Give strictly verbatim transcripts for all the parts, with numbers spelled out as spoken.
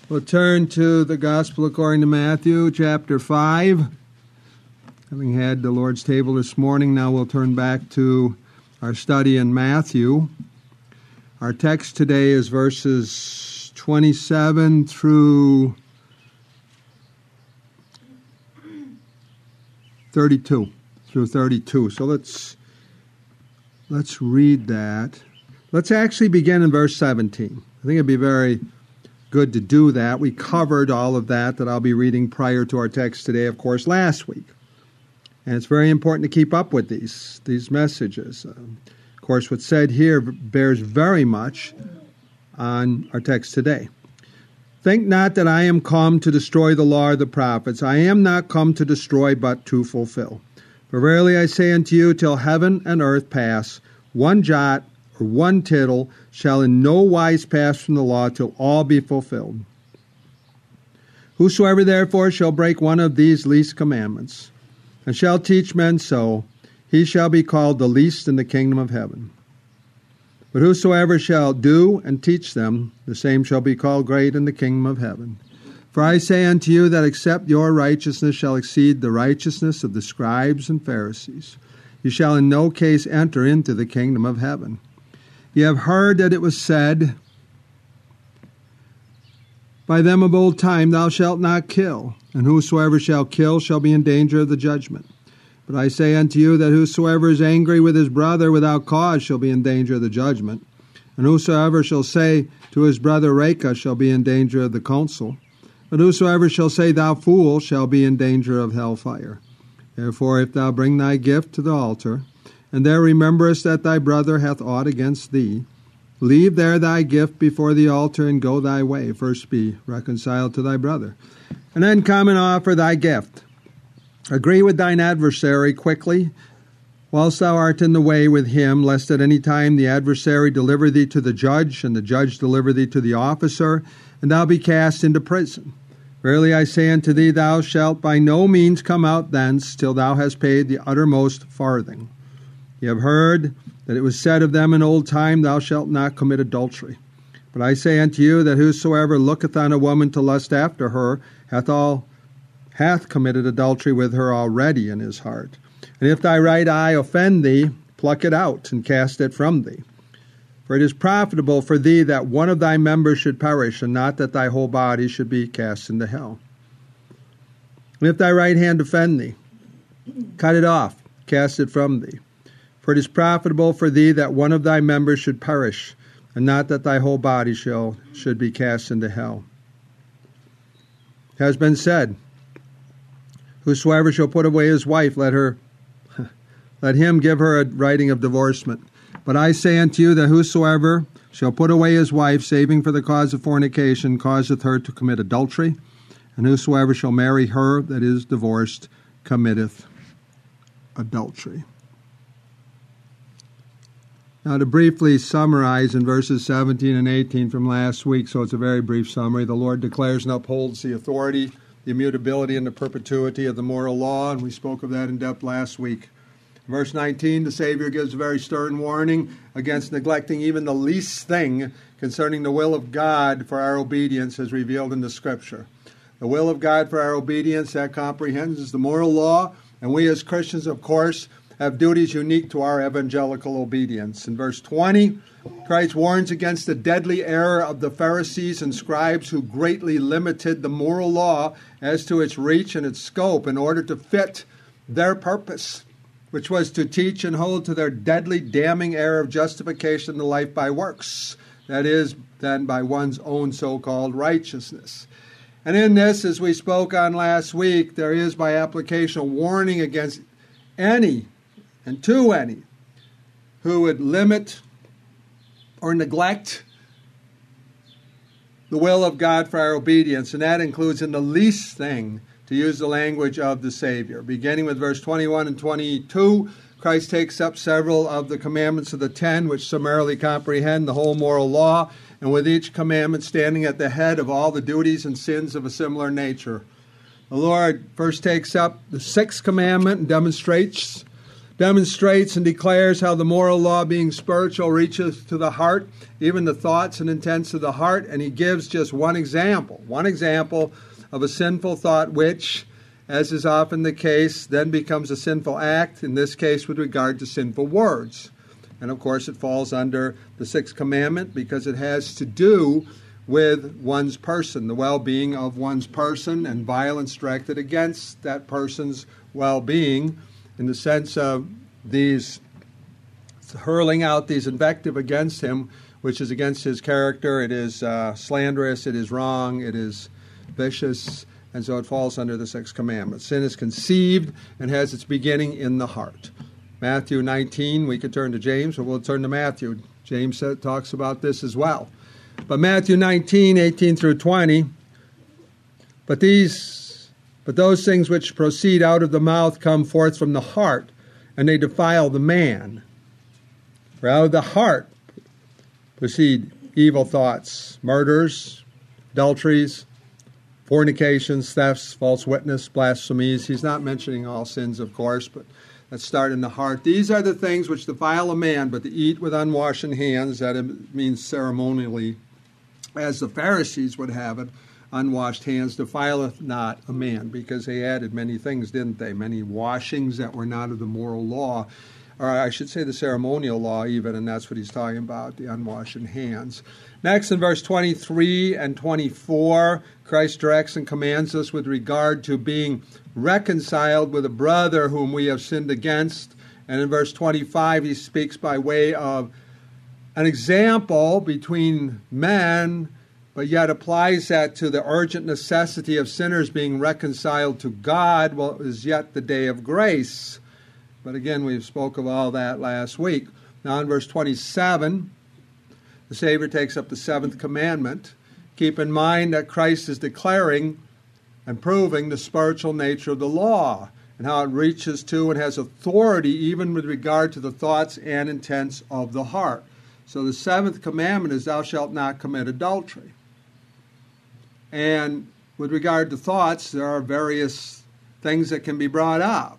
We'll turn to the Gospel according to Matthew, chapter five. Having had the Lord's table this morning, now we'll turn back to our study in Matthew. Our text today is verses twenty-seven through thirty-two. Through thirty-two. So let's let's read that. Let's actually begin in verse seventeen. I think it'd be very good to do that. We covered all of that that I'll be reading prior to our text today, of course, last week. And it's very important to keep up with these, these messages. Uh, of course, what's said here bears very much on our text today. Think not that I am come to destroy the law or the prophets. I am not come to destroy, but to fulfill. For verily I say unto you, till heaven and earth pass, one jot or one tittle shall in no wise pass from the law till all be fulfilled. Whosoever therefore shall break one of these least commandments, and shall teach men so, he shall be called the least in the kingdom of heaven. But whosoever shall do and teach them, the same shall be called great in the kingdom of heaven. For I say unto you that except your righteousness shall exceed the righteousness of the scribes and Pharisees, you shall in no case enter into the kingdom of heaven. Ye have heard that it was said by them of old time, Thou shalt not kill, and whosoever shall kill shall be in danger of the judgment. But I say unto you that whosoever is angry with his brother without cause shall be in danger of the judgment. And whosoever shall say to his brother Raca shall be in danger of the council. But whosoever shall say, Thou fool, shall be in danger of hellfire. Therefore, if thou bring thy gift to the altar, and there rememberest that thy brother hath aught against thee, leave there thy gift before the altar, and go thy way. First be reconciled to thy brother, and then come and offer thy gift. Agree with thine adversary quickly, whilst thou art in the way with him, lest at any time the adversary deliver thee to the judge, and the judge deliver thee to the officer, and thou be cast into prison. Verily I say unto thee, thou shalt by no means come out thence till thou hast paid the uttermost farthing. Ye have heard that it was said of them in old time, Thou shalt not commit adultery. But I say unto you that whosoever looketh on a woman to lust after her hath all hath committed adultery with her already in his heart. And if thy right eye offend thee, pluck it out and cast it from thee. For it is profitable for thee that one of thy members should perish, and not that thy whole body should be cast into hell. And if thy right hand offend thee, cut it off, cast it from thee. For it is profitable for thee that one of thy members should perish, and not that thy whole body shall, should be cast into hell. It has been said, Whosoever shall put away his wife, let her, let him give her a writing of divorcement. But I say unto you that whosoever shall put away his wife, saving for the cause of fornication, causeth her to commit adultery, and whosoever shall marry her that is divorced, committeth adultery. Now, to briefly summarize in verses seventeen and eighteen from last week, so it's a very brief summary, the Lord declares and upholds the authority, the immutability, and the perpetuity of the moral law, and we spoke of that in depth last week. In verse nineteen, the Savior gives a very stern warning against neglecting even the least thing concerning the will of God for our obedience as revealed in the Scripture. The will of God for our obedience, that comprehends the moral law, and we as Christians, of course, have duties unique to our evangelical obedience. In verse twenty, Christ warns against the deadly error of the Pharisees and scribes who greatly limited the moral law as to its reach and its scope in order to fit their purpose, which was to teach and hold to their deadly damning error of justification in life by works, that is, then by one's own so-called righteousness. And in this, as we spoke on last week, there is by application a warning against any and to any who would limit or neglect the will of God for our obedience, and that includes in the least thing, to use the language of the Savior. Beginning with verse twenty-one and twenty-two, Christ takes up several of the commandments of the ten, which summarily comprehend the whole moral law, and with each commandment standing at the head of all the duties and sins of a similar nature. The Lord first takes up the sixth commandment and demonstrates demonstrates and declares how the moral law, being spiritual, reaches to the heart, even the thoughts and intents of the heart. And he gives just one example, one example of a sinful thought which, as is often the case, then becomes a sinful act, in this case with regard to sinful words. And of course it falls under the sixth commandment because it has to do with one's person, the well-being of one's person, and violence directed against that person's well-being, in the sense of these hurling out these invective against him, which is against his character. It is uh, slanderous, it is wrong, it is vicious, and so it falls under the sixth commandment. Sin is conceived and has its beginning in the heart. Matthew nineteen, we could turn to James, but we'll turn to Matthew. James talks about this as well. But Matthew nineteen, eighteen through twenty, but these But those things which proceed out of the mouth come forth from the heart, and they defile the man. For out of the heart proceed evil thoughts, murders, adulteries, fornications, thefts, false witness, blasphemies. He's not mentioning all sins, of course, but let's start in the heart. These are the things which defile a man, but to eat with unwashed hands, that means ceremonially, as the Pharisees would have it, unwashed hands defileth not a man, because they added many things, didn't they? Many washings that were not of the moral law, or I should say the ceremonial law even, and that's what he's talking about, the unwashed hands. Next, in verse twenty-three and twenty-four, Christ directs and commands us with regard to being reconciled with a brother whom we have sinned against. And in verse twenty-five, he speaks by way of an example between men, but yet applies that to the urgent necessity of sinners being reconciled to God while it is yet the day of grace. But again, we spoke of all that last week. Now in verse twenty-seven, the Savior takes up the seventh commandment. Keep in mind that Christ is declaring and proving the spiritual nature of the law and how it reaches to and has authority even with regard to the thoughts and intents of the heart. So the seventh commandment is, thou shalt not commit adultery. And with regard to thoughts, there are various things that can be brought up.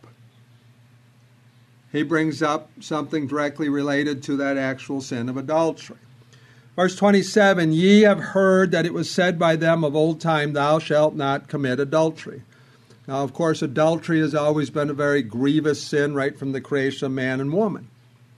He brings up something directly related to that actual sin of adultery. Verse twenty-seven, ye have heard that it was said by them of old time, thou shalt not commit adultery. Now, of course, adultery has always been a very grievous sin right from the creation of man and woman.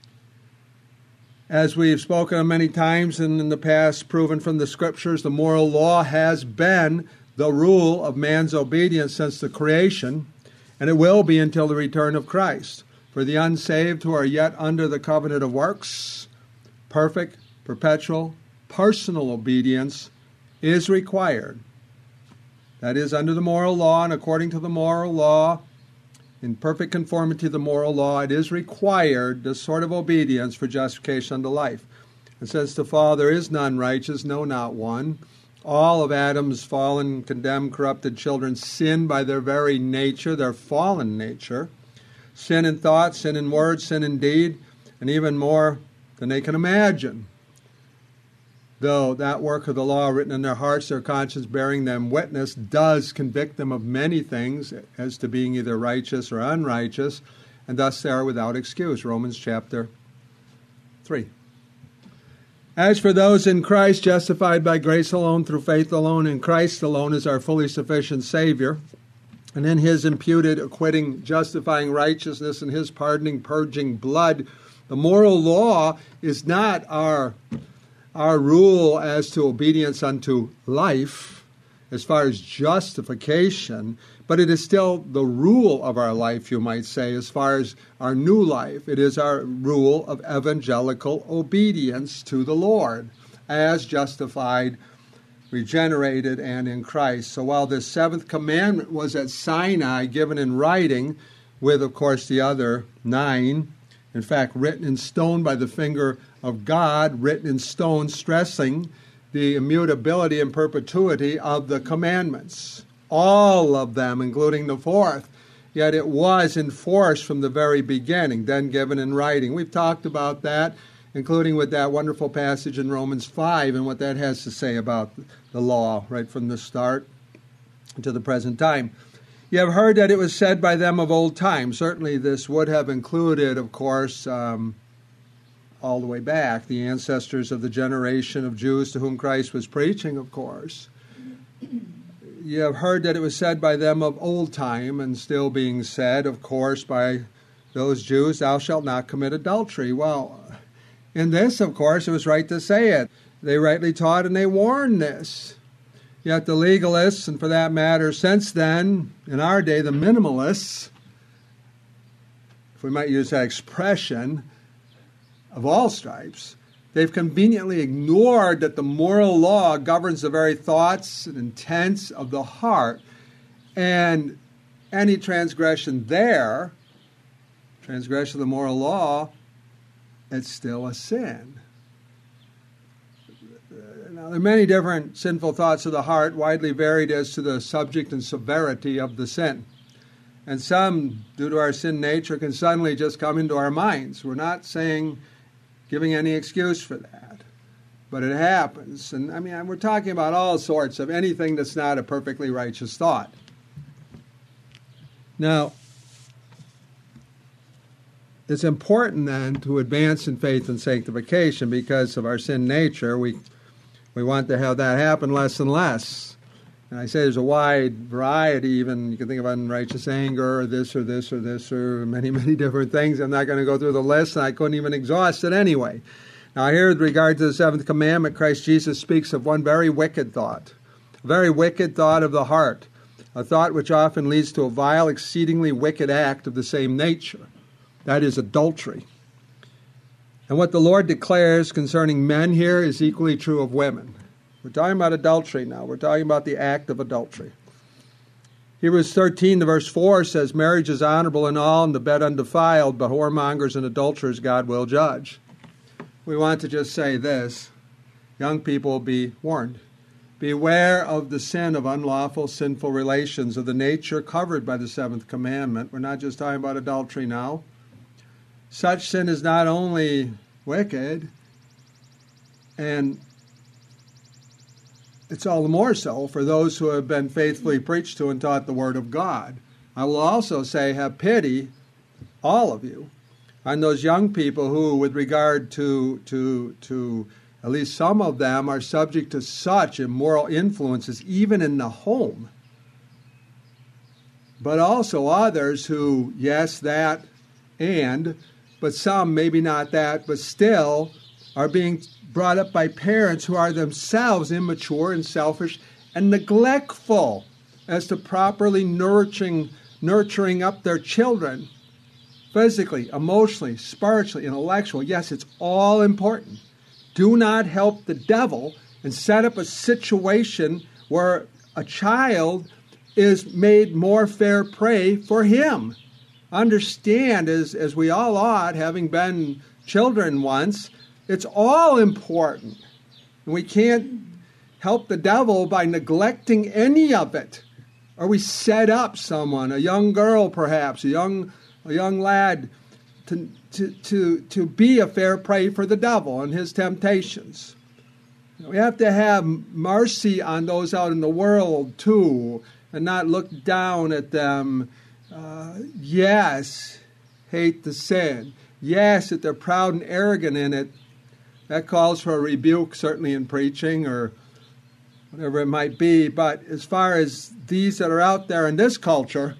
As we've spoken of many times and in the past, proven from the Scriptures, the moral law has been the rule of man's obedience since the creation, and it will be until the return of Christ. For the unsaved who are yet under the covenant of works, perfect, perpetual, personal obedience is required. That is, under the moral law, and according to the moral law, in perfect conformity to the moral law, it is required this sort of obedience for justification unto life. It says to fall, there is none righteous, no, not one. All of Adam's fallen, condemned, corrupted children sin by their very nature, their fallen nature. Sin in thought, sin in word, sin in deed, and even more than they can imagine. Though that work of the law written in their hearts, their conscience bearing them witness, does convict them of many things as to being either righteous or unrighteous, and thus they are without excuse. Romans chapter three. As for those in Christ, justified by grace alone, through faith alone, in Christ alone is our fully sufficient Savior, and in His imputed, acquitting, justifying righteousness, and His pardoning, purging blood, the moral law is not our Our rule as to obedience unto life, as far as justification, but it is still the rule of our life, you might say, as far as our new life. It is our rule of evangelical obedience to the Lord, as justified, regenerated, and in Christ. So while this seventh commandment was at Sinai, given in writing, with, of course, the other nine, in fact, written in stone by the finger of God, written in stone, stressing the immutability and perpetuity of the commandments. All of them, including the fourth. Yet it was enforced from the very beginning, then given in writing. We've talked about that, including with that wonderful passage in Romans five and what that has to say about the law right from the start to the present time. You have heard that it was said by them of old time. Certainly this would have included, of course, um, all the way back, the ancestors of the generation of Jews to whom Christ was preaching, of course. You have heard that it was said by them of old time, and still being said, of course, by those Jews, thou shalt not commit adultery. Well, in this, of course, it was right to say it. They rightly taught and they warned this. Yet the legalists, and for that matter, since then, in our day, the minimalists, if we might use that expression, of all stripes, they've conveniently ignored that the moral law governs the very thoughts and intents of the heart, and any transgression there, transgression of the moral law, it's still a sin. Now, there are many different sinful thoughts of the heart, widely varied as to the subject and severity of the sin. And some, due to our sin nature, can suddenly just come into our minds. We're not saying, giving any excuse for that. But it happens. And I mean, we're talking about all sorts of anything that's not a perfectly righteous thought. Now, it's important then to advance in faith and sanctification because of our sin nature. We we want to have that happen less and less. And I say there's a wide variety, even you can think of unrighteous anger, or this or this or this, or many, many different things. I'm not going to go through the list, and I couldn't even exhaust it anyway. Now here with regard to the seventh commandment, Christ Jesus speaks of one very wicked thought, a very wicked thought of the heart, a thought which often leads to a vile, exceedingly wicked act of the same nature. That is adultery. And what the Lord declares concerning men here is equally true of women. We're talking about adultery now. We're talking about the act of adultery. Hebrews thirteen, the verse four says, marriage is honorable in all, and the bed undefiled, but whoremongers and adulterers God will judge. We want to just say this. Young people, be warned. Beware of the sin of unlawful, sinful relations of the nature covered by the seventh commandment. We're not just talking about adultery now. Such sin is not only wicked, and it's all the more so for those who have been faithfully preached to and taught the Word of God. I will also say, have pity, all of you, on those young people who, with regard to, to, to at least some of them, are subject to such immoral influences, even in the home. But also others who, yes, that, and, but some, maybe not that, but still are being brought up by parents who are themselves immature and selfish and neglectful as to properly nurturing, nurturing up their children physically, emotionally, spiritually, intellectually. Yes, it's all important. Do not help the devil and set up a situation where a child is made more fair prey for him. Understand, as, as we all ought, having been children once, it's all important. And we can't help the devil by neglecting any of it. Or we set up someone, a young girl perhaps, a young a young lad, to, to, to, to be a fair prey for the devil and his temptations. We have to have mercy on those out in the world too, and not look down at them. Uh, yes, hate the sin. Yes, that they're proud and arrogant in it. That calls for a rebuke, certainly in preaching or whatever it might be. But as far as these that are out there in this culture,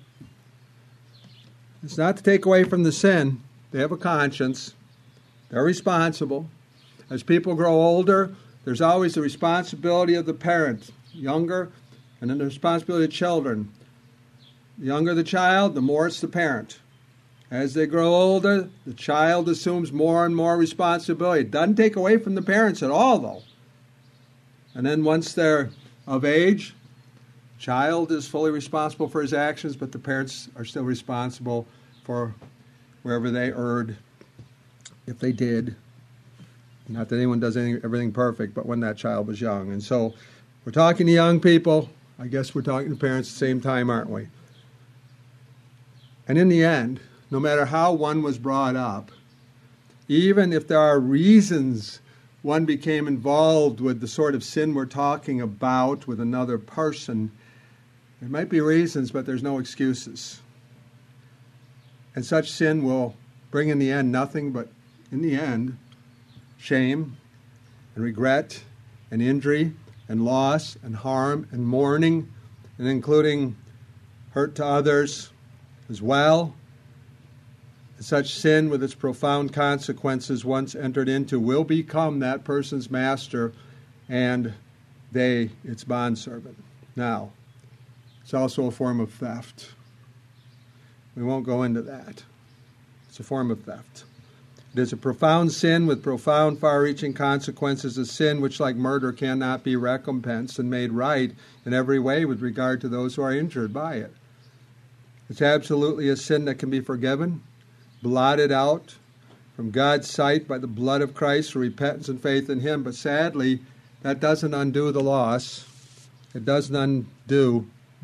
it's not to take away from the sin. They have a conscience. They're responsible. As people grow older, there's always the responsibility of the parent, younger, and then the responsibility of children. The younger the child, the more it's the parent. As they grow older, the child assumes more and more responsibility. It doesn't take away from the parents at all, though. And then once they're of age, child is fully responsible for his actions, but the parents are still responsible for wherever they erred, if they did. Not that anyone does anything, everything perfect, but when that child was young. And so we're talking to young people. I guess we're talking to parents at the same time, aren't we? And in the end, no matter how one was brought up, even if there are reasons one became involved with the sort of sin we're talking about with another person, There might be reasons, but there's no excuses. And such sin will bring in the end nothing but, in the end, shame and regret and injury and loss and harm and mourning, and including hurt to others as well. And such sin, with its profound consequences once entered into, will become that person's master and they its bondservant. Now, it's also a form of theft. We won't go into that. It's a form of theft. It is a profound sin with profound, far-reaching consequences, a sin which, like murder, cannot be recompensed and made right in every way with regard to those who are injured by it. It's absolutely a sin that can be forgiven, blotted out from God's sight by the blood of Christ through repentance and faith in Him. But sadly, that doesn't undo the loss. It doesn't undo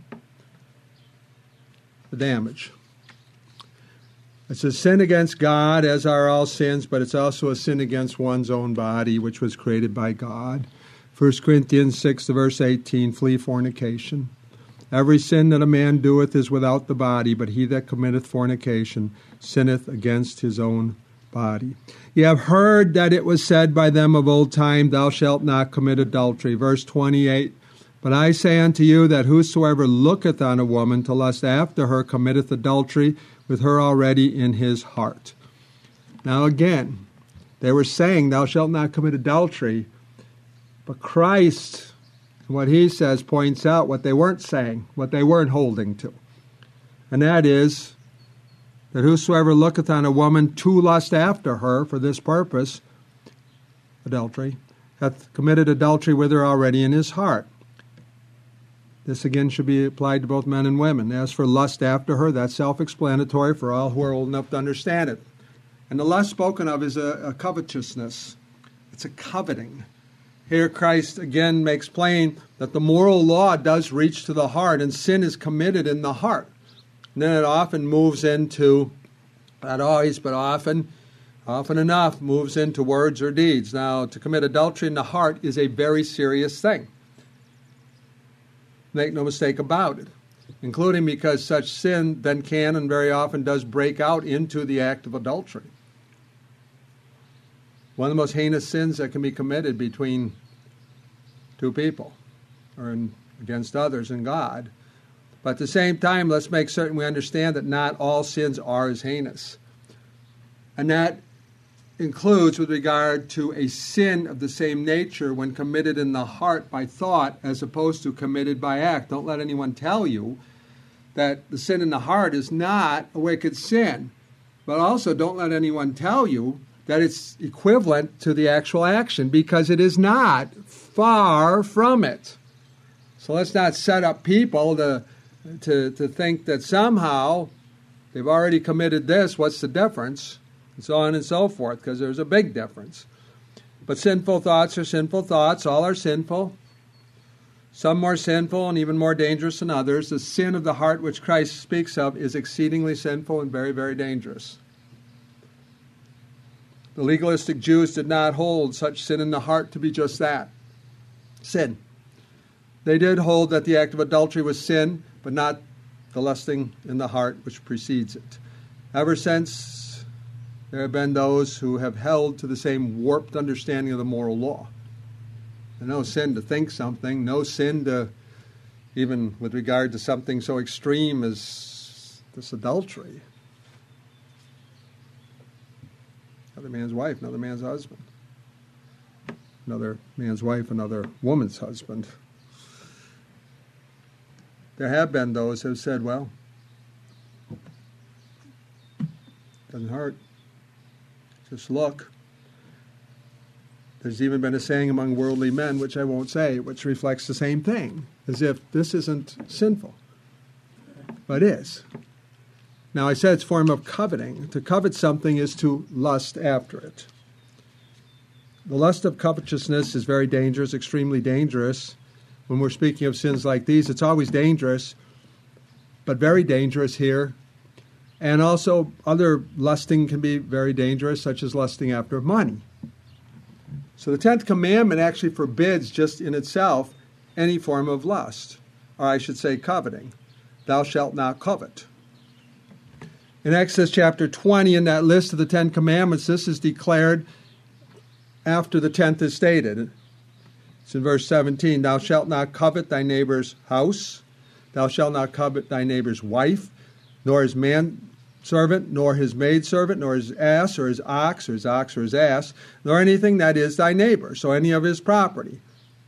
the damage. It's a sin against God, as are all sins, but it's also a sin against one's own body, which was created by God. First Corinthians six, verse eighteen, flee fornication. Every sin that a man doeth is without the body, but he that committeth fornication sinneth against his own body. Ye have heard that it was said by them of old time, Thou shalt not commit adultery. Verse twenty-eight, But I say unto you that whosoever looketh on a woman to lust after her committeth adultery with her already in his heart. Now again, they were saying, Thou shalt not commit adultery, but Christ, what He says, points out what they weren't saying, what they weren't holding to. And that is that whosoever looketh on a woman to lust after her for this purpose, adultery, hath committed adultery with her already in his heart. This again should be applied to both men and women. As for lust after her, that's self-explanatory for all who are old enough to understand it. And the lust spoken of is a, a covetousness. It's a coveting. Here Christ again makes plain that the moral law does reach to the heart, and sin is committed in the heart. And then it often moves into, not always, but often, often enough, moves into words or deeds. Now, to commit adultery in the heart is a very serious thing. Make no mistake about it, including because such sin then can and very often does break out into the act of adultery. One of the most heinous sins that can be committed between two people or in, against others and God. But at the same time, let's make certain we understand that not all sins are as heinous. And that includes with regard to a sin of the same nature when committed in the heart by thought as opposed to committed by act. Don't let anyone tell you that the sin in the heart is not a wicked sin. But also don't let anyone tell you that it's equivalent to the actual action, because it is not. Far from it. So let's not set up people to, to, to think that somehow they've already committed this, what's the difference? And so on and so forth, because there's a big difference. But sinful thoughts are sinful thoughts. All are sinful. Some more sinful and even more dangerous than others. The sin of the heart which Christ speaks of is exceedingly sinful and very, very dangerous. The legalistic Jews did not hold such sin in the heart to be just that, sin. They did hold that the act of adultery was sin, but not the lusting in the heart which precedes it. Ever since, there have been those who have held to the same warped understanding of the moral law. And no sin to think something, no sin to, even with regard to something so extreme as this adultery. Another man's wife, another man's husband. Another man's wife, another woman's husband. There have been those who have said, well, doesn't hurt. Just look. There's even been a saying among worldly men, which I won't say, which reflects the same thing, as if this isn't sinful. But it is. Now, I said it's a form of coveting. To covet something is to lust after it. The lust of covetousness is very dangerous, extremely dangerous. When we're speaking of sins like these, it's always dangerous, but very dangerous here. And also, other lusting can be very dangerous, such as lusting after money. So the tenth commandment actually forbids, just in itself, any form of lust. or I should say coveting. Thou shalt not covet. In Exodus chapter twenty, in that list of the Ten Commandments, this is declared after the tenth is stated. It's in verse seventeen. Thou shalt not covet thy neighbor's house. Thou shalt not covet thy neighbor's wife, nor his manservant, nor his maidservant, nor his ass, or his ox, or his ox, or his ass, nor anything that is thy neighbor, so any of his property.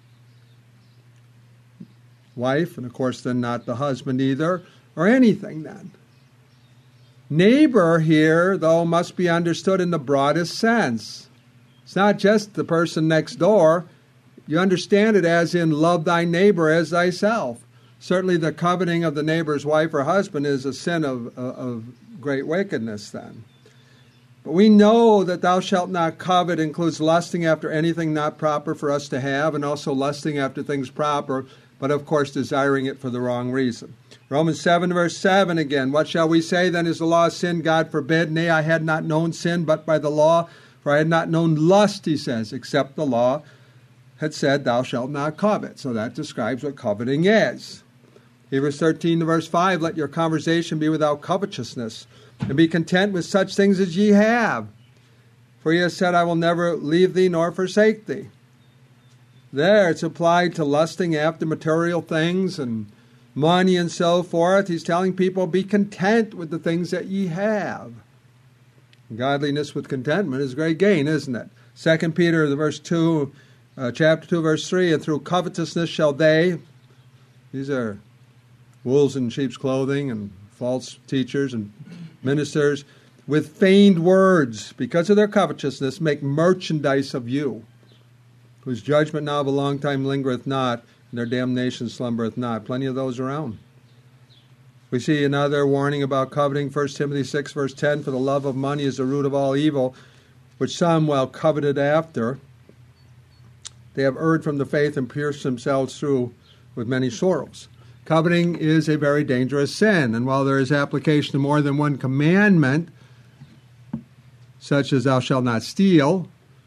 Wife, and of course then not the husband either, or anything then. Neighbor here, though, must be understood in the broadest sense. It's not just the person next door. You understand it as in love thy neighbor as thyself. Certainly the coveting of the neighbor's wife or husband is a sin of, of great wickedness then. But we know that thou shalt not covet includes lusting after anything not proper for us to have, and also lusting after things proper, but of course desiring it for the wrong reason. Romans seven, verse seven again. What shall we say then? Is the law sin? God forbid. Nay, I had not known sin but by the law, for I had not known lust, he says, except the law had said, thou shalt not covet. So that describes what coveting is. Hebrews thirteen, verse five, let your conversation be without covetousness, and be content with such things as ye have. For he has said, I will never leave thee nor forsake thee. There, it's applied to lusting after material things and money and so forth. He's telling people, be content with the things that ye have. Godliness with contentment is great gain, isn't it? Second Peter, the verse two, uh, chapter two, verse three, and through covetousness shall they, these are wolves in sheep's clothing and false teachers and ministers, with feigned words, because of their covetousness, make merchandise of you, whose judgment now of a long time lingereth not, and their damnation slumbereth not. Plenty of those around. We see another warning about coveting, First Timothy six, verse ten, for the love of money is the root of all evil, which some, while coveted after, they have erred from the faith and pierced themselves through with many sorrows. Coveting is a very dangerous sin, and while there is application to more than one commandment, such as thou shalt not steal,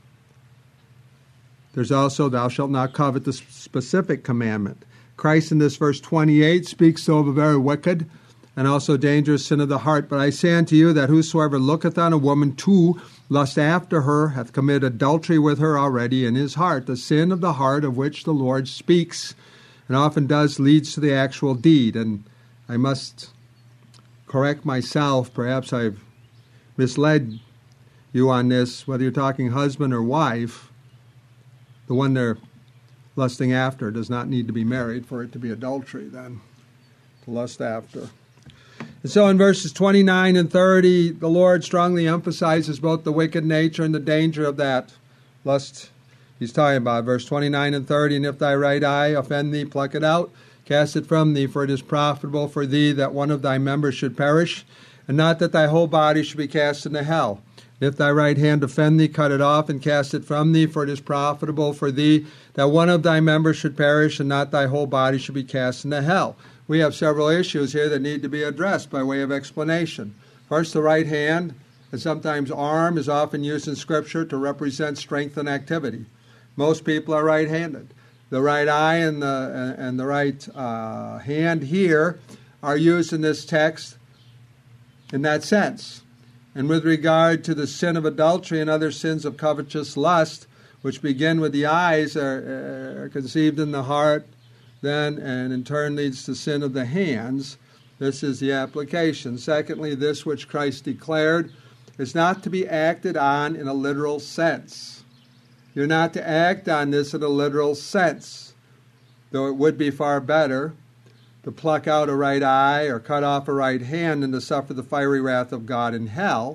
there's also thou shalt not covet, the specific commandment. Christ in this verse twenty-eight speaks of a very wicked and also dangerous sin of the heart. But I say unto you that whosoever looketh on a woman to lust after her hath committed adultery with her already in his heart. The sin of the heart of which the Lord speaks, and often does, leads to the actual deed. And I must correct myself. Perhaps I've misled you on this, whether you're talking husband or wife. The one they're lusting after does not need to be married for it to be adultery then, to lust after. And so in verses twenty-nine and thirty, the Lord strongly emphasizes both the wicked nature and the danger of that lust he's talking about. Verse twenty-nine and thirty, and if thy right eye offend thee, pluck it out, cast it from thee, for it is profitable for thee that one of thy members should perish, and not that thy whole body should be cast into hell. If thy right hand offend thee, cut it off and cast it from thee, for it is profitable for thee that one of thy members should perish, and not thy whole body should be cast into hell. We have several issues here that need to be addressed by way of explanation. First, the right hand, and sometimes arm, is often used in Scripture to represent strength and activity. Most people are right-handed. The right eye and the, and the right uh, hand here are used in this text in that sense. And with regard to the sin of adultery and other sins of covetous lust, which begin with the eyes, are, are conceived in the heart, then, and in turn leads to sin of the hands, this is the application. Secondly, this which Christ declared is not to be acted on in a literal sense. You're not to act on this in a literal sense, though it would be far better to pluck out a right eye or cut off a right hand and to suffer the fiery wrath of God in hell.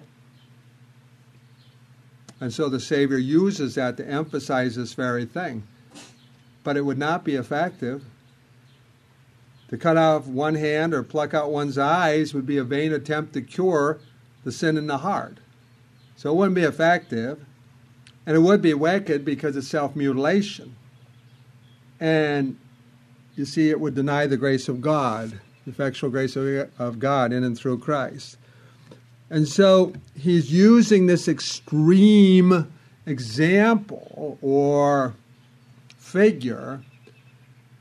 And so the Savior uses that to emphasize this very thing. But it would not be effective. To cut off one hand or pluck out one's eyes would be a vain attempt to cure the sin in the heart. So it wouldn't be effective. And it would be wicked because it's self-mutilation. And you see, it would deny the grace of God, the effectual grace of God in and through Christ. And so he's using this extreme example or figure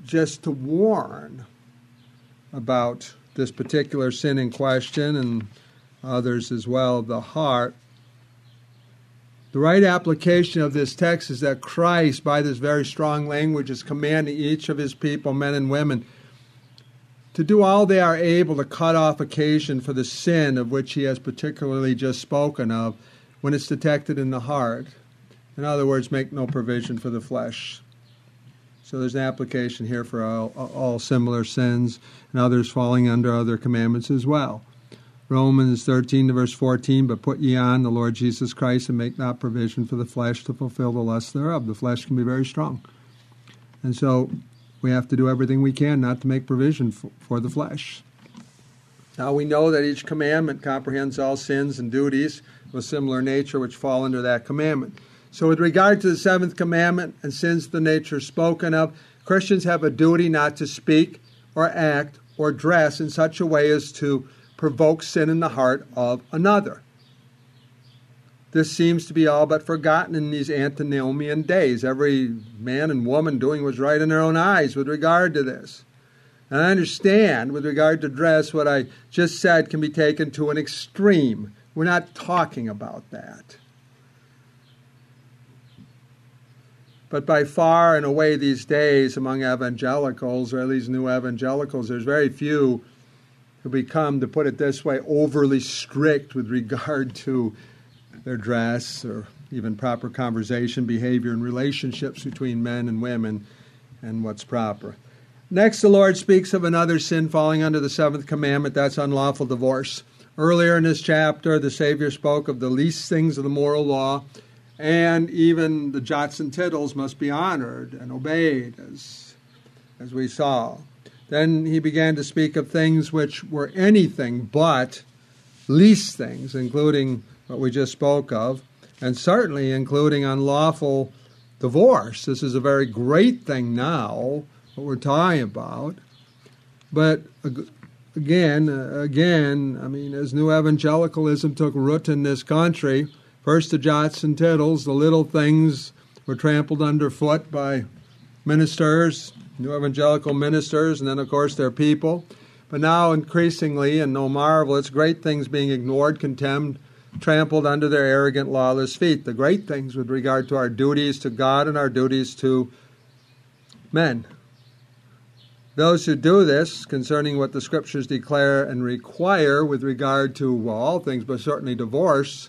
just to warn about this particular sin in question and others as well of the heart. The right application of this text is that Christ, by this very strong language, is commanding each of his people, men and women, to do all they are able to cut off occasion for the sin of which he has particularly just spoken of when it's detected in the heart. In other words, make no provision for the flesh. So there's an application here for all, all similar sins and others falling under other commandments as well. Romans thirteen to verse fourteen, but put ye on the Lord Jesus Christ and make not provision for the flesh to fulfill the lust thereof. The flesh can be very strong. And so we have to do everything we can not to make provision for, for the flesh. Now we know that each commandment comprehends all sins and duties of a similar nature which fall under that commandment. So with regard to the seventh commandment and sins of the nature spoken of, Christians have a duty not to speak or act or dress in such a way as to provoke sin in the heart of another. This seems to be all but forgotten in these antinomian days. Every man and woman doing what's right in their own eyes with regard to this. And I understand, with regard to dress, what I just said can be taken to an extreme. We're not talking about that. But by far and away these days among evangelicals, or at least new evangelicals, there's very few who become, to put it this way, overly strict with regard to their dress or even proper conversation, behavior, and relationships between men and women and what's proper. Next, the Lord speaks of another sin falling under the seventh commandment. That's unlawful divorce. Earlier in this chapter, the Savior spoke of the least things of the moral law, and even the jots and tittles must be honored and obeyed, as, as we saw. Then he began to speak of things which were anything but least things, including what we just spoke of, and certainly including unlawful divorce. This is a very great thing now, what we're talking about. But again, again, I mean, as new evangelicalism took root in this country, first the jots and tittles, the little things were trampled underfoot by ministers, new evangelical ministers, and then, of course, their people. But now, increasingly, and no marvel, it's great things being ignored, contemned, trampled under their arrogant, lawless feet. The great things with regard to our duties to God and our duties to men. Those who do this, concerning what the Scriptures declare and require with regard to, well, all things, but certainly divorce,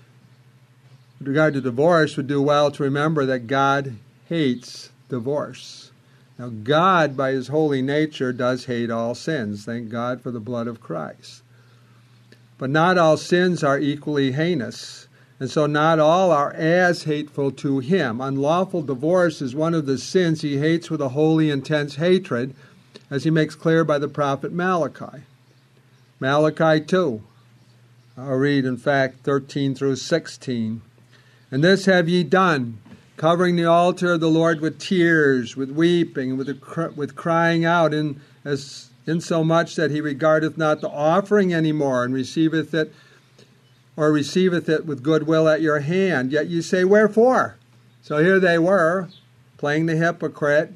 with regard to divorce, would do well to remember that God hates divorce. Now, God, by his holy nature, does hate all sins. Thank God for the blood of Christ. But not all sins are equally heinous, and so not all are as hateful to him. Unlawful divorce is one of the sins he hates with a holy, intense hatred, as he makes clear by the prophet Malachi. Malachi two. I'll read, in fact, thirteen through sixteen. And this have ye done, covering the altar of the Lord with tears, with weeping, with a, with crying out, in as insomuch that he regardeth not the offering any more, and receiveth it, or receiveth it with goodwill at your hand. Yet you say, wherefore? So here they were, playing the hypocrite,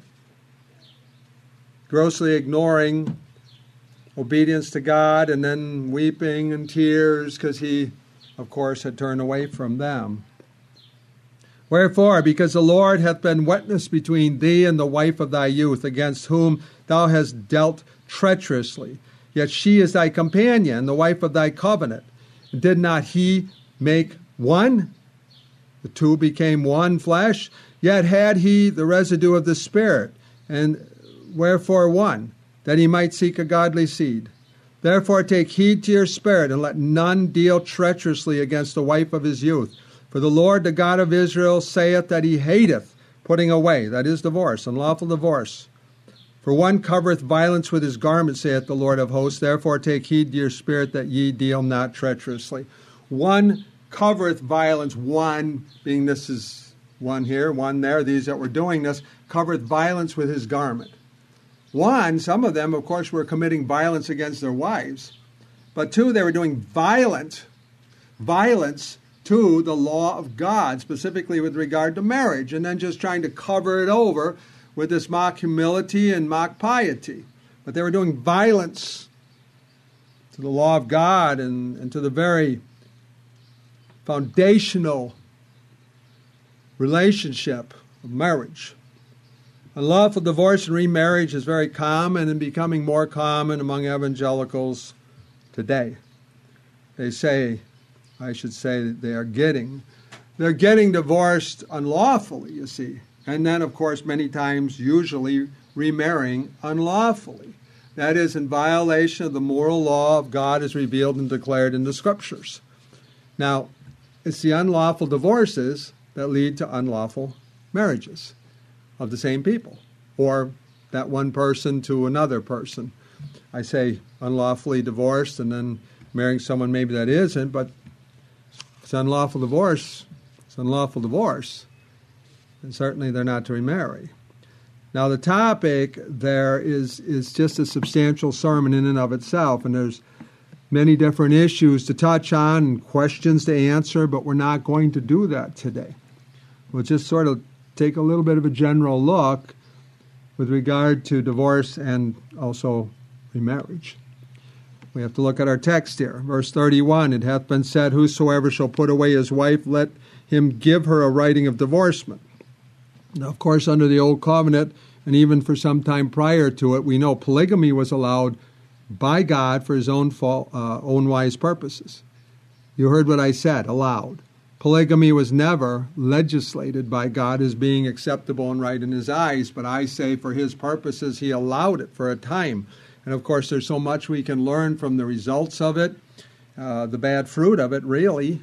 grossly ignoring obedience to God, and then weeping and tears because he, of course, had turned away from them. Wherefore, because the Lord hath been witness between thee and the wife of thy youth, against whom thou hast dealt treacherously. Yet she is thy companion, the wife of thy covenant. And did not he make one? The two became one flesh. Yet had he the residue of the Spirit. And wherefore one? That he might seek a godly seed. Therefore take heed to your spirit, and let none deal treacherously against the wife of his youth. For the Lord, the God of Israel, saith that he hateth putting away, that is divorce, unlawful divorce. For one covereth violence with his garment, saith the Lord of hosts. Therefore take heed to your spirit, that ye deal not treacherously. One covereth violence, one, being this is one here, one there, these that were doing this, covereth violence with his garment. One, some of them, of course, were committing violence against their wives. But two, they were doing violent violence to the law of God, specifically with regard to marriage, and then just trying to cover it over with this mock humility and mock piety. But they were doing violence to the law of God and, and to the very foundational relationship of marriage. Unlawful divorce and remarriage is very common and becoming more common among evangelicals today. They say, I should say, that they are getting, they're getting divorced unlawfully, you see. And then, of course, many times, usually remarrying unlawfully. That is in violation of the moral law of God as revealed and declared in the Scriptures. Now, it's the unlawful divorces that lead to unlawful marriages of the same people, or that one person to another person. I say unlawfully divorced and then marrying someone maybe that isn't, but it's unlawful divorce. It's unlawful divorce. And certainly they're not to remarry. Now the topic there is, is just a substantial sermon in and of itself, and there's many different issues to touch on and questions to answer, but we're not going to do that today. We'll just sort of take a little bit of a general look with regard to divorce and also remarriage. We have to look at our text here. Verse thirty-one, it hath been said, whosoever shall put away his wife, let him give her a writing of divorcement. Now, of course, under the Old Covenant, and even for some time prior to it, we know polygamy was allowed by God for his own, fault, uh, own wise purposes. You heard what I said, allowed. Polygamy was never legislated by God as being acceptable and right in his eyes, but I say for his purposes he allowed it for a time. And of course there's so much we can learn from the results of it, uh, the bad fruit of it really,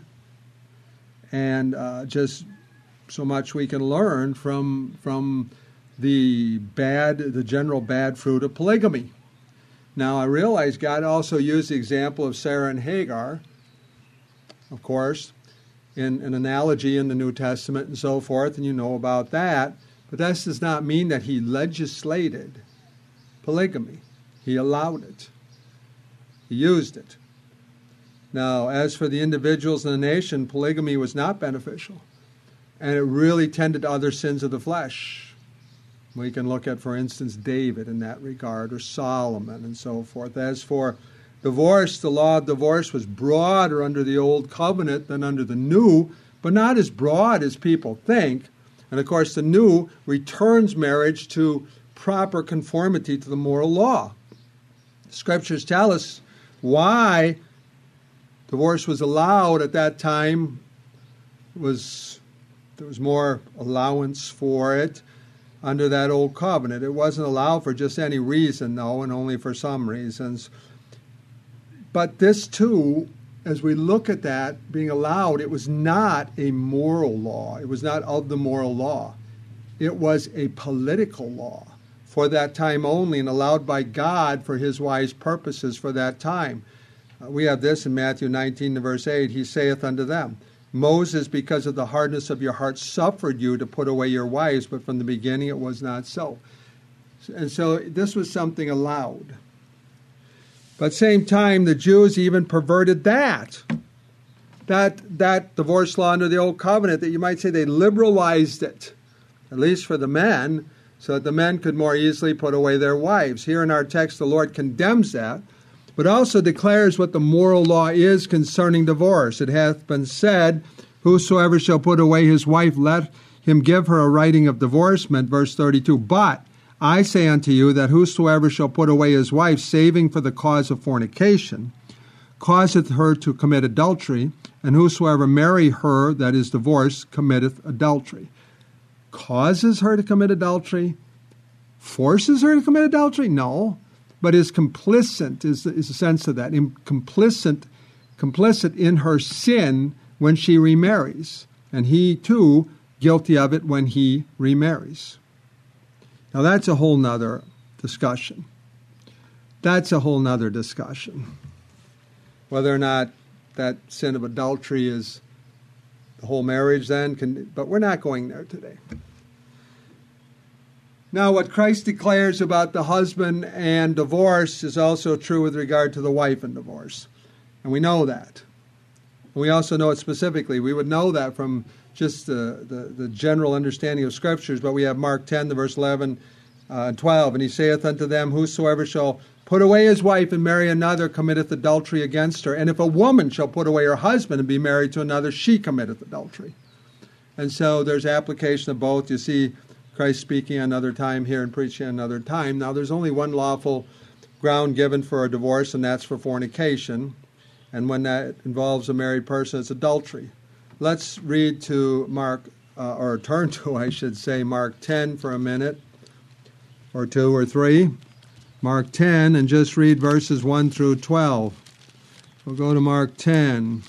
and uh, just so much we can learn from, from the bad, the general bad fruit of polygamy. Now I realize God also used the example of Sarah and Hagar, of course, in an analogy in the New Testament and so forth, and you know about that. But that does not mean that he legislated polygamy. He allowed it. He used it. Now, as for the individuals in the nation, polygamy was not beneficial, and it really tended to other sins of the flesh. We can look at, for instance, David in that regard, or Solomon and so forth. As for divorce, the law of divorce was broader under the Old Covenant than under the New, but not as broad as people think. And of course, the New returns marriage to proper conformity to the moral law. Scriptures tell us why divorce was allowed at that time. It was there was more allowance for it under that Old Covenant. It wasn't allowed for just any reason, though, and only for some reasons. But this, too, as we look at that being allowed, it was not a moral law. It was not of the moral law. It was a political law for that time only and allowed by God for his wise purposes for that time. Uh, we have this in Matthew nineteen, verse eight. He saith unto them, Moses, because of the hardness of your heart, suffered you to put away your wives, but from the beginning it was not so. And so this was something allowed. But at the same time, the Jews even perverted that. That that divorce law under the Old Covenant, that you might say they liberalized it, at least for the men, so that the men could more easily put away their wives. Here in our text, the Lord condemns that, but also declares what the moral law is concerning divorce. It hath been said, whosoever shall put away his wife, let him give her a writing of divorcement, verse thirty-two. But I say unto you that whosoever shall put away his wife, saving for the cause of fornication, causeth her to commit adultery, and whosoever marry her that is divorced committeth adultery. Causes her to commit adultery? Forces her to commit adultery? No. But is complicit, is, is the sense of that, complicit, complicit in her sin when she remarries. And he, too, guilty of it when he remarries. Now, that's a whole nother discussion. That's a whole nother discussion. Whether or not that sin of adultery is the whole marriage then, can, but we're not going there today. Now, what Christ declares about the husband and divorce is also true with regard to the wife and divorce. And we know that. And we also know it specifically. We would know that from just the, the, the general understanding of Scriptures, but we have Mark ten, the verse eleven uh, and twelve. And he saith unto them, whosoever shall put away his wife and marry another committeth adultery against her. And if a woman shall put away her husband and be married to another, she committeth adultery. And so there's application of both. You see Christ speaking another time here and preaching another time. Now there's only one lawful ground given for a divorce, and that's for fornication. And when that involves a married person, it's adultery. Let's read to Mark, uh, or turn to, I should say, Mark ten for a minute, or two or three. Mark ten, and just read verses one through twelve. We'll go to Mark ten,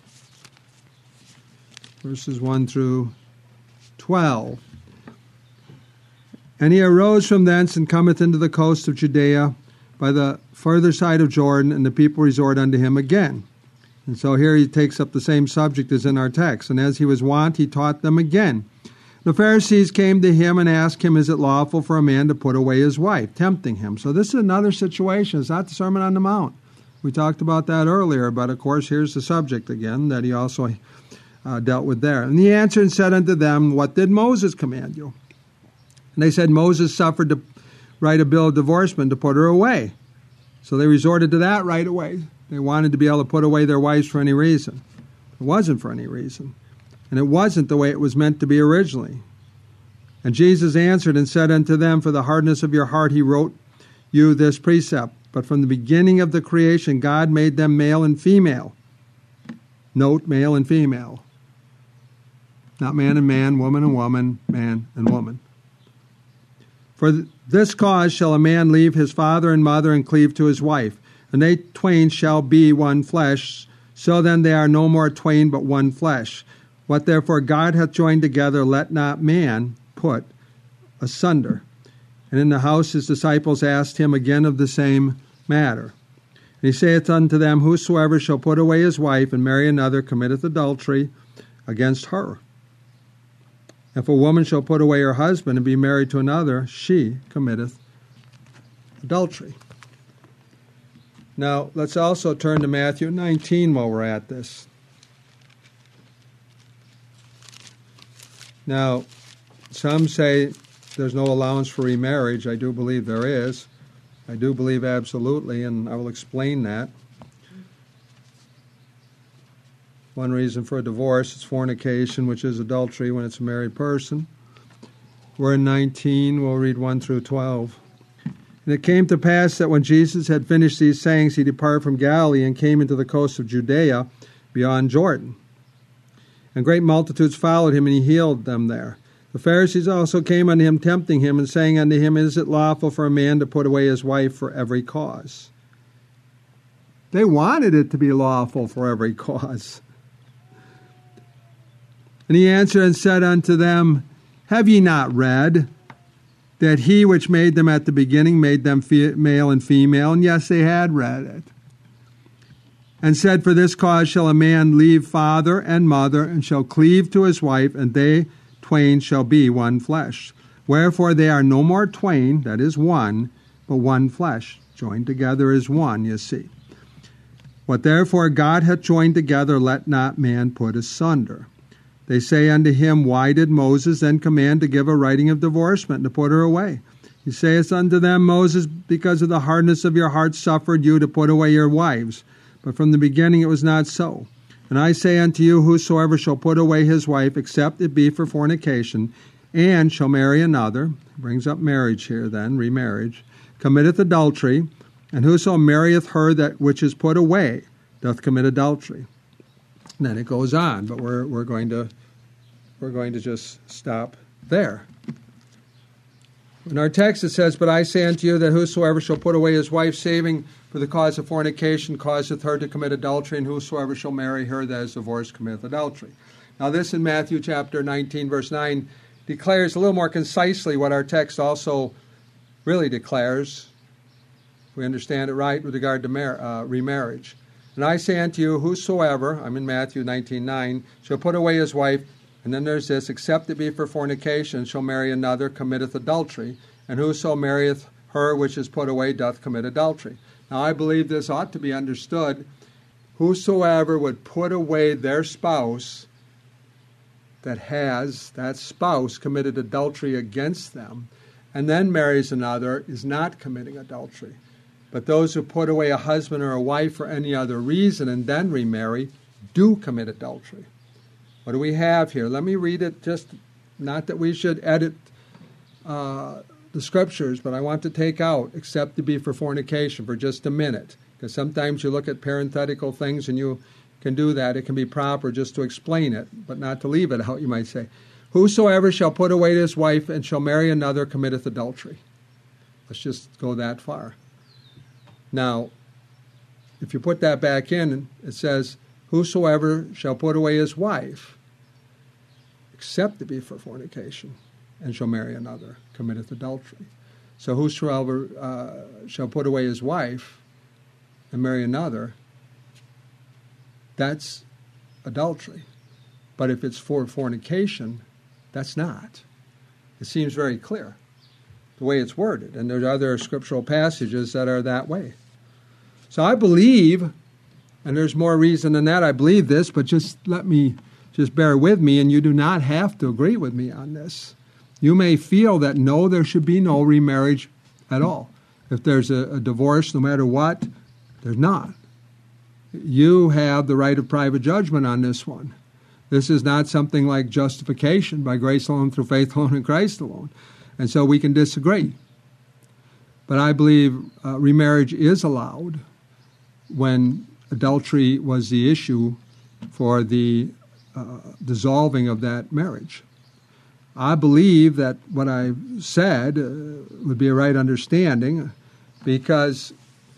verses one through twelve. And he arose from thence and cometh into the coast of Judea by the further side of Jordan, and the people resort unto him again. And so here he takes up the same subject as in our text. And as he was wont, he taught them again. The Pharisees came to him and asked him, is it lawful for a man to put away his wife, tempting him? So this is another situation. It's not the Sermon on the Mount. We talked about that earlier, but of course here's the subject again that he also uh, dealt with there. And he answered and said unto them, what did Moses command you? And they said, Moses suffered to write a bill of divorcement to put her away. So they resorted to that right away. They wanted to be able to put away their wives for any reason. It wasn't for any reason. And it wasn't the way it was meant to be originally. And Jesus answered and said unto them, for the hardness of your heart he wrote you this precept. But from the beginning of the creation, God made them male and female. Note, male and female. Not man and man, woman and woman, man and woman. For this cause shall a man leave his father and mother and cleave to his wife, and they twain shall be one flesh. So then they are no more twain but one flesh. What therefore God hath joined together, let not man put asunder. And in the house his disciples asked him again of the same matter. And he saith unto them, whosoever shall put away his wife and marry another committeth adultery against her. If a woman shall put away her husband and be married to another, she committeth adultery. Now, let's also turn to Matthew nineteen while we're at this. Now, some say there's no allowance for remarriage. I do believe there is. I do believe absolutely, and I will explain that. One reason for a divorce is fornication, which is adultery when it's a married person. We're in nineteen, we'll read one through twelve. And it came to pass that when Jesus had finished these sayings, he departed from Galilee and came into the coast of Judea beyond Jordan. And great multitudes followed him, and he healed them there. The Pharisees also came unto him, tempting him, and saying unto him, is it lawful for a man to put away his wife for every cause? They wanted it to be lawful for every cause. And he answered and said unto them, have ye not read that he which made them at the beginning made them male and female? And yes, they had read it. And said, for this cause shall a man leave father and mother, and shall cleave to his wife, and they twain shall be one flesh. Wherefore they are no more twain, that is one, but one flesh. Joined together as one, you see. What therefore God hath joined together, let not man put asunder. They say unto him, why did Moses then command to give a writing of divorcement, and to put her away? He saith unto them, Moses, because of the hardness of your heart, suffered you to put away your wives. But from the beginning it was not so. And I say unto you, whosoever shall put away his wife, except it be for fornication, and shall marry another, brings up marriage here then, remarriage, committeth adultery, and whoso marrieth her that which is put away doth commit adultery. And then it goes on, but we're we're going to we're going to just stop there. In our text it says, but I say unto you that whosoever shall put away his wife, saving for the cause of fornication, causeth her to commit adultery, and whosoever shall marry her that is divorced committeth adultery. Now this in Matthew chapter nineteen, verse nine, declares a little more concisely what our text also really declares, if we understand it right, with regard to mar- uh, remarriage. And I say unto you, whosoever, I'm in Matthew nineteen nine, shall put away his wife, and then there's this, except it be for fornication, shall marry another, committeth adultery, and whoso marrieth her which is put away doth commit adultery. Now I believe this ought to be understood. Whosoever would put away their spouse that has, that spouse, committed adultery against them and then marries another is not committing adultery. But those who put away a husband or a wife for any other reason and then remarry do commit adultery. What do we have here? Let me read it, just not that we should edit uh, the scriptures, but I want to take out, except to be for fornication, for just a minute. Because sometimes you look at parenthetical things and you can do that. It can be proper just to explain it, but not to leave it out, you might say. Whosoever shall put away his wife and shall marry another committeth adultery. Let's just go that far. Now, if you put that back in, it says, whosoever shall put away his wife, except to be for fornication, and shall marry another, committeth adultery. So whosoever uh, shall put away his wife and marry another, that's adultery. But if it's for fornication, that's not. It seems very clear, the way it's worded. And there's other scriptural passages that are that way. So I believe, and there's more reason than that, I believe this, but just let me, just bear with me, and you do not have to agree with me on this. You may feel that no, there should be no remarriage at all. If there's a, a divorce, no matter what, there's not. You have the right of private judgment on this one. This is not something like justification by grace alone, through faith alone, in Christ alone. And so we can disagree. But I believe uh, remarriage is allowed when adultery was the issue for the uh, dissolving of that marriage. I believe that what I've said uh, would be a right understanding, because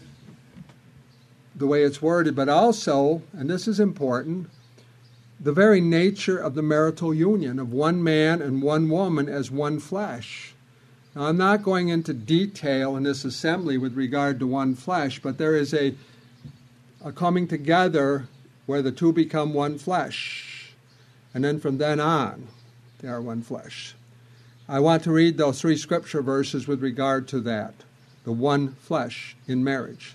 the way it's worded, but also, and this is important, the very nature of the marital union of one man and one woman as one flesh. Now, I'm not going into detail in this assembly with regard to one flesh, but there is a, a coming together where the two become one flesh. And then from then on, they are one flesh. I want to read those three scripture verses with regard to that, the one flesh in marriage.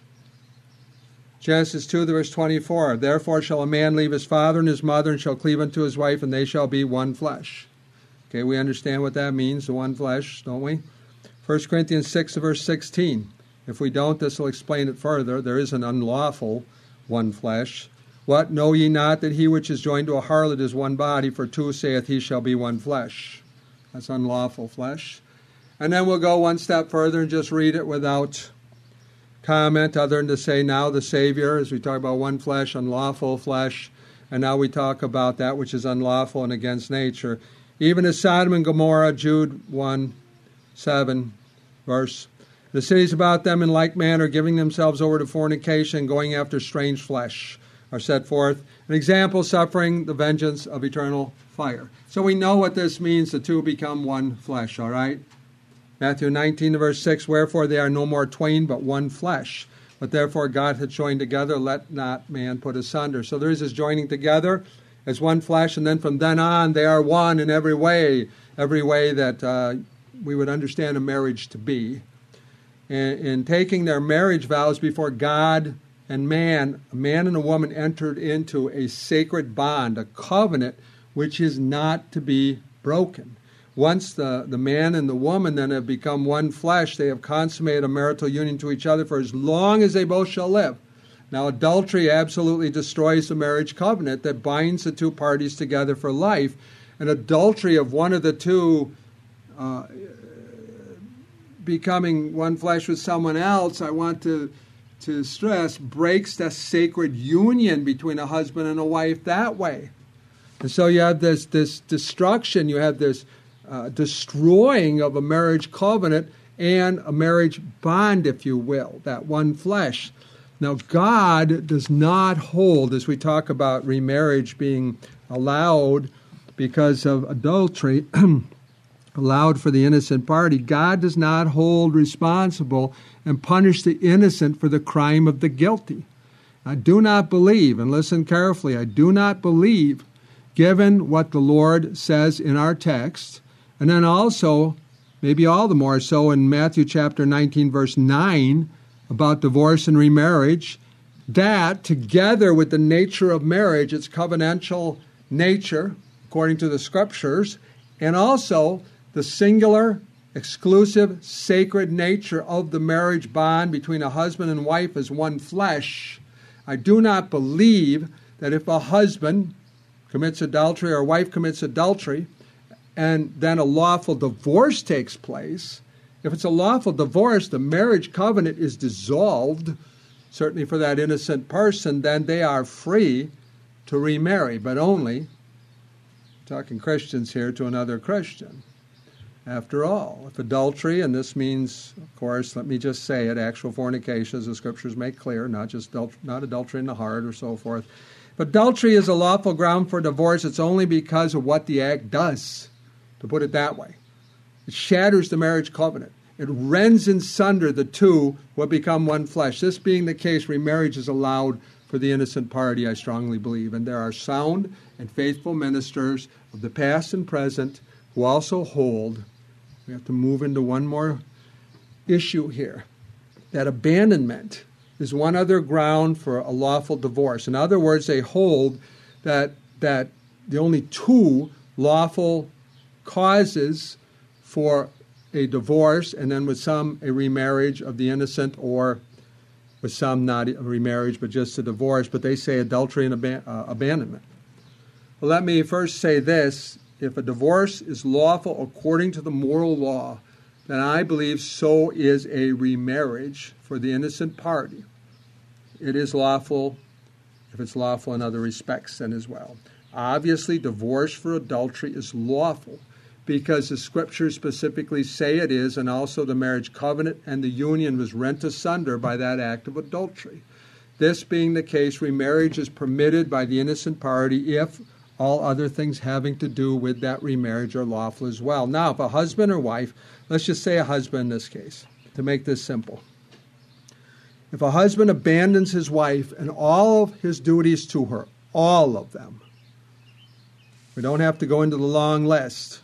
Genesis two, verse twenty-four, therefore shall a man leave his father and his mother and shall cleave unto his wife, and they shall be one flesh. Okay, we understand what that means, the one flesh, don't we? First Corinthians six, verse sixteen. If we don't, this will explain it further. There is an unlawful one flesh. What, know ye not that he which is joined to a harlot is one body? For two saith he shall be one flesh. That's unlawful flesh. And then we'll go one step further and just read it without comment, other than to say now the Savior, as we talk about one flesh, unlawful flesh, and now we talk about that which is unlawful and against nature. Even as Sodom and Gomorrah, Jude one, seven, verse, the cities about them in like manner, giving themselves over to fornication, going after strange flesh, are set forth. An example, suffering the vengeance of eternal fire. So we know what this means, the two become one flesh, all right? Matthew nineteen, verse six, wherefore they are no more twain, but one flesh. But therefore God hath joined together, let not man put asunder. So there is this joining together as one flesh, and then from then on they are one in every way, every way that uh, we would understand a marriage to be. In, in taking their marriage vows before God and man, a man and a woman entered into a sacred bond, a covenant which is not to be broken. Once the, the man and the woman then have become one flesh, they have consummated a marital union to each other for as long as they both shall live. Now, adultery absolutely destroys the marriage covenant that binds the two parties together for life. And adultery of one of the two uh, becoming one flesh with someone else, I want to, to stress, breaks the sacred union between a husband and a wife that way. And so you have this, this destruction, you have this Uh, destroying of a marriage covenant and a marriage bond, if you will, that one flesh. Now, God does not hold, as we talk about remarriage being allowed because of adultery, allowed for the innocent party, God does not hold responsible and punish the innocent for the crime of the guilty. I do not believe, and listen carefully, I do not believe, given what the Lord says in our text, and then also, maybe all the more so in Matthew chapter nineteen, verse nine, about divorce and remarriage, that together with the nature of marriage, its covenantal nature, according to the Scriptures, and also the singular, exclusive, sacred nature of the marriage bond between a husband and wife as one flesh, I do not believe that if a husband commits adultery or a wife commits adultery and then a lawful divorce takes place, if it's a lawful divorce, the marriage covenant is dissolved, certainly for that innocent person, then they are free to remarry, but only, talking Christians here, to another Christian. After all, if adultery, and this means, of course, let me just say it, actual fornication, as the Scriptures make clear, not just adul- not adultery in the heart or so forth. But adultery is a lawful ground for divorce. It's only because of what the act does, to put it that way. It shatters the marriage covenant. It rends in sunder the two who have become one flesh. This being the case, remarriage is allowed for the innocent party, I strongly believe. And there are sound and faithful ministers of the past and present who also hold, we have to move into one more issue here, that abandonment is one other ground for a lawful divorce. In other words, they hold that that the only two lawful causes for a divorce, and then with some a remarriage of the innocent, or with some not a remarriage but just a divorce, but they say adultery and aban- uh, abandonment. Well, let me first say this. If a divorce is lawful according to the moral law, then I believe so is a remarriage for the innocent party. It is lawful if it's lawful in other respects then as well. Obviously, divorce for adultery is lawful because the Scriptures specifically say it is, and also the marriage covenant and the union was rent asunder by that act of adultery. This being the case, remarriage is permitted by the innocent party if all other things having to do with that remarriage are lawful as well. Now, if a husband or wife, let's just say a husband in this case, to make this simple. If a husband abandons his wife and all of his duties to her, all of them, we don't have to go into the long list,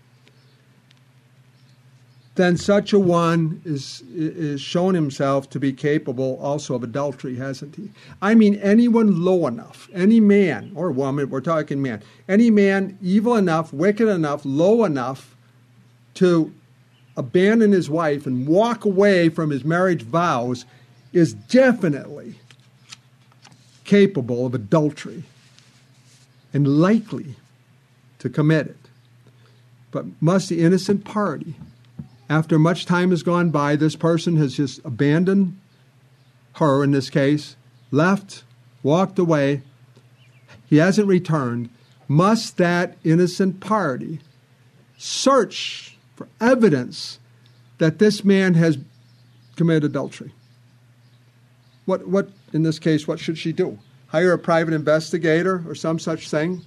then such a one is, is shown himself to be capable also of adultery, hasn't he? I mean, anyone low enough, any man or woman, we're talking man, any man evil enough, wicked enough, low enough to abandon his wife and walk away from his marriage vows is definitely capable of adultery and likely to commit it. But must the innocent party, after much time has gone by, this person has just abandoned her, in this case, left, walked away, he hasn't returned, must that innocent party search for evidence that this man has committed adultery? What, what, in this case, what should she do? Hire a private investigator or some such thing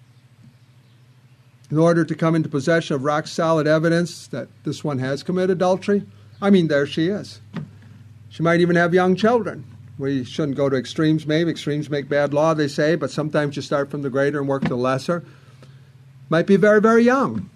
in order to come into possession of rock-solid evidence that this one has committed adultery? I mean, there she is. She might even have young children. We shouldn't go to extremes, maybe. Extremes make bad law, they say, but sometimes you start from the greater and work to the lesser. Might be very, very young.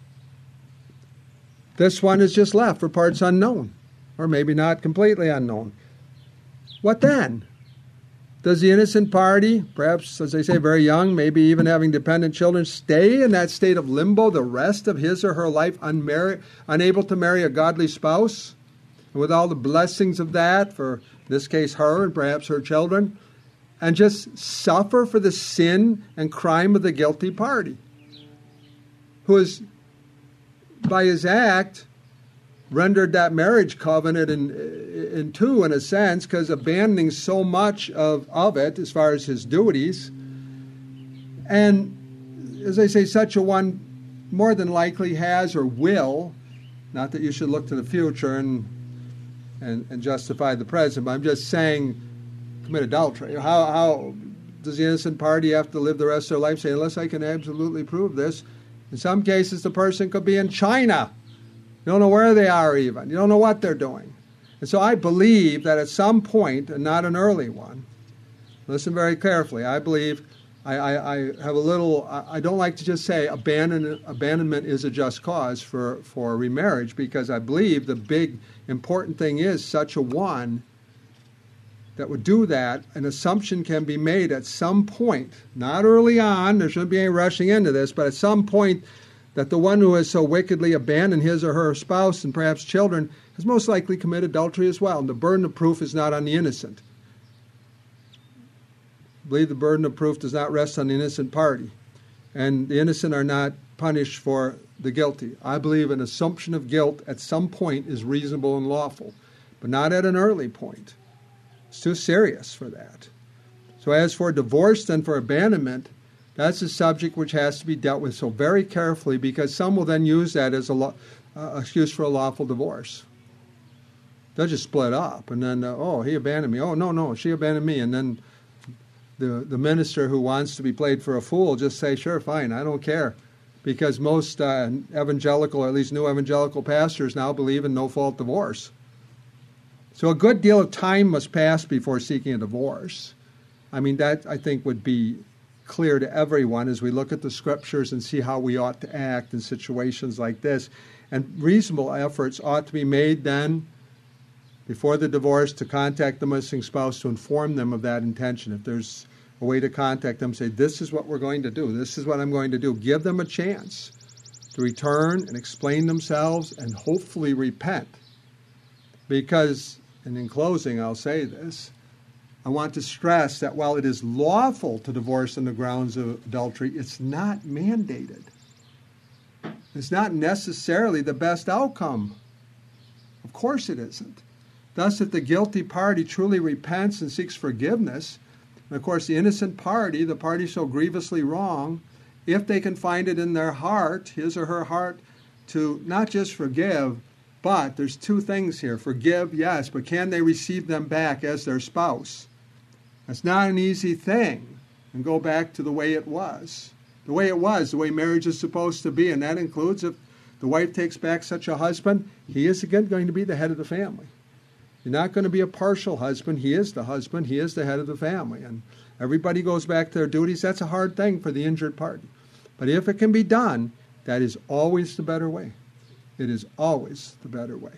This one is just left for parts unknown, or maybe not completely unknown. What then? Does the innocent party, perhaps, as they say, very young, maybe even having dependent children, stay in that state of limbo the rest of his or her life, unmarried, unable to marry a godly spouse, and with all the blessings of that, for in this case her and perhaps her children, and just suffer for the sin and crime of the guilty party, who is, by his act, rendered that marriage covenant in, in two, in a sense, because abandoning so much of, of it as far as his duties. And as I say, such a one more than likely has or will, not that you should look to the future and and, and justify the present, but I'm just saying commit adultery. How, how does the innocent party have to live the rest of their life saying, unless I can absolutely prove this? In some cases, the person could be in China. You don't know where they are even. You don't know what they're doing. And so I believe that at some point, and not an early one, listen very carefully, I believe, I, I, I have a little, I, I don't like to just say abandon, abandonment is a just cause for, for remarriage, because I believe the big important thing is such a one that would do that, an assumption can be made at some point, not early on, there shouldn't be any rushing into this, but at some point that the one who has so wickedly abandoned his or her spouse and perhaps children has most likely committed adultery as well. And the burden of proof is not on the innocent. I believe the burden of proof does not rest on the innocent party. And the innocent are not punished for the guilty. I believe an assumption of guilt at some point is reasonable and lawful, but not at an early point. It's too serious for that. So as for divorce and for abandonment, that's a subject which has to be dealt with so very carefully, because some will then use that as a lo- uh, excuse for a lawful divorce. They'll just split up, and then, uh, oh, he abandoned me. Oh, no, no, she abandoned me. And then the, the minister who wants to be played for a fool just say, sure, fine, I don't care. Because most uh, evangelical, or at least new evangelical pastors now believe in no-fault divorce. So a good deal of time must pass before seeking a divorce. I mean, that, I think, would be clear to everyone as we look at the Scriptures and see how we ought to act in situations like this. And reasonable efforts ought to be made then, before the divorce, to contact the missing spouse to inform them of that intention. If there's a way to contact them, say, this is what we're going to do. This is what I'm going to do. Give them a chance to return and explain themselves and hopefully repent. Because, and in closing, I'll say this, I want to stress that while it is lawful to divorce on the grounds of adultery, it's not mandated. It's not necessarily the best outcome. Of course it isn't. Thus, if the guilty party truly repents and seeks forgiveness, and of course the innocent party, the party so grievously wrong, if they can find it in their heart, his or her heart, to not just forgive, but there's two things here. Forgive, yes, but can they receive them back as their spouse? That's not an easy thing. And go back to the way it was. The way it was, the way marriage is supposed to be, and that includes if the wife takes back such a husband, he is again going to be the head of the family. You're not going to be a partial husband. He is the husband. He is the head of the family. And everybody goes back to their duties. That's a hard thing for the injured party. But if it can be done, that is always the better way. It is always the better way.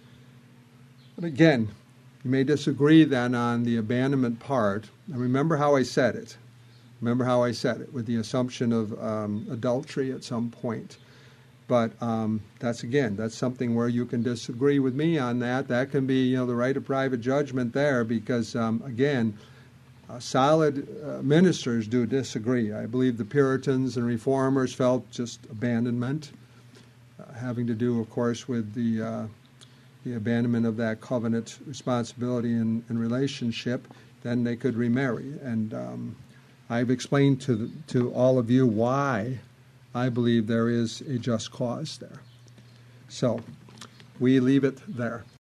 But again, you may disagree then on the abandonment part. And remember how I said it. Remember how I said it, with the assumption of um, adultery at some point. But um, that's, again, that's something where you can disagree with me on that. That can be, you know, the right of private judgment there, because, um, again, uh, solid uh, ministers do disagree. I believe the Puritans and Reformers felt just abandonment, uh, having to do, of course, with the uh, the abandonment of that covenant responsibility and, and relationship. Then they could remarry. And um, I've explained to the, to all of you why I believe there is a just cause there. So we leave it there.